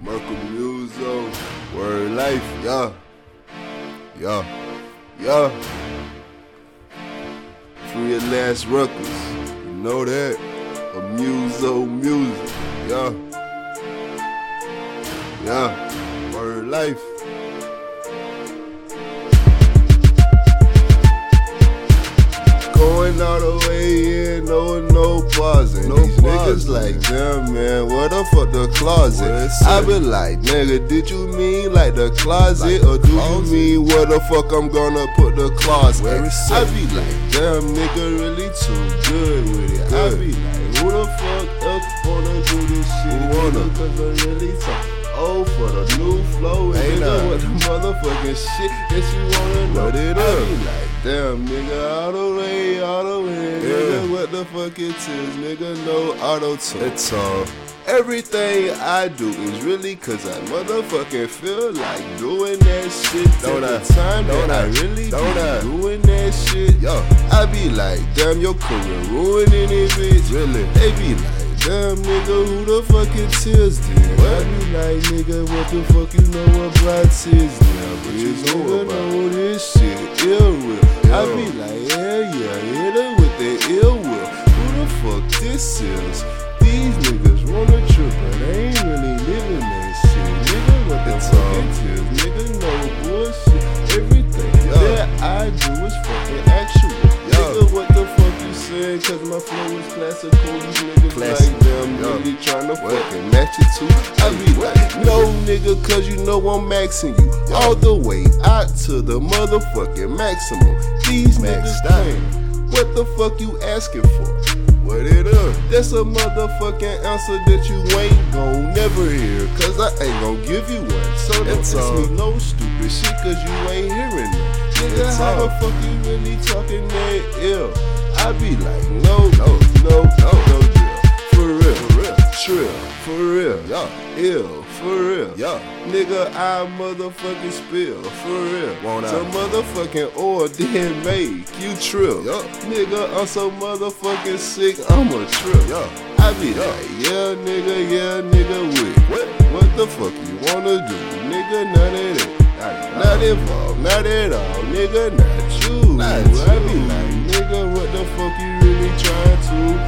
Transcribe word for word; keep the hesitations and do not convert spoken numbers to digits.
Merkle Muso, Word Life, yeah, yeah, yeah. Free at last Ruckus, you know that. A Muso music, yeah, yeah. Word Life. Going all the way in, no, no pausing. No These niggas like, damn man, what the fuck the closet? I be like, nigga, did you mean like the closet? Like or do closet? You mean where the fuck I'm gonna put the closet? I be like, damn nigga, really too good with it. Good. I be like, who the fuck else wanna do this shit? Who wanna? Cause I really talk. Oh, for the new flow, ain't nigga, what the motherfucking shit that you wanna know? It I be like, damn, nigga, all the way, all the way, yeah. Nigga, what the fuck it is, nigga, no auto-tune. It's all. Everything I do is really cause I motherfucking feel like doing that shit. Don't I? The time don't that I, I really don't be I? Doing that shit. Yo, I be like, damn, your career ruining it, bitch. Really? They be like, damn, nigga, who the fuck it is then? What? I be like, nigga, what the fuck you know about Tiz now? But you nigga know this shit ill will. I be like, yeah, yeah, hit her with that ill will. Who the fuck this is? These niggas wanna trip, but they ain't really living that shit. Nigga, what the fuck it is? Nigga, no bullshit. Everything Yo. That I do is fucking actual. Yo. Nigga, what the fuck you saying? Cause my flow is classical. These niggas Classic. Like them Yo. Really tryna fucking match it too. I be like, no nigga, cause you know I'm maxing you. Yo. All the way out to the motherfucking maximum. These niggas playing. What the fuck you asking for? What it up? That's a motherfucking answer that you ain't gon' never hear. Cause I ain't gon' give you one. So don't ask me no stupid shit cause you ain't hearing it. Nigga, it's how all. The fuck you really talking that ill? I be like, no, no, no, no, no drill. For real, for real, trill, for real, yeah, ill, for real, yeah. Nigga, I motherfucking spill, for real. Won't Some I? Motherfucking oil didn't make you trill. Yeah. Nigga, I'm so motherfucking sick, I'm a trip. Yeah. I be yeah. like, yeah, nigga, yeah, nigga, with what? What the fuck you wanna do? Nigga, none of that. Not, not involved, not at all, nigga, not you. Not I you. Be like, nigga, what the fuck you really trying to?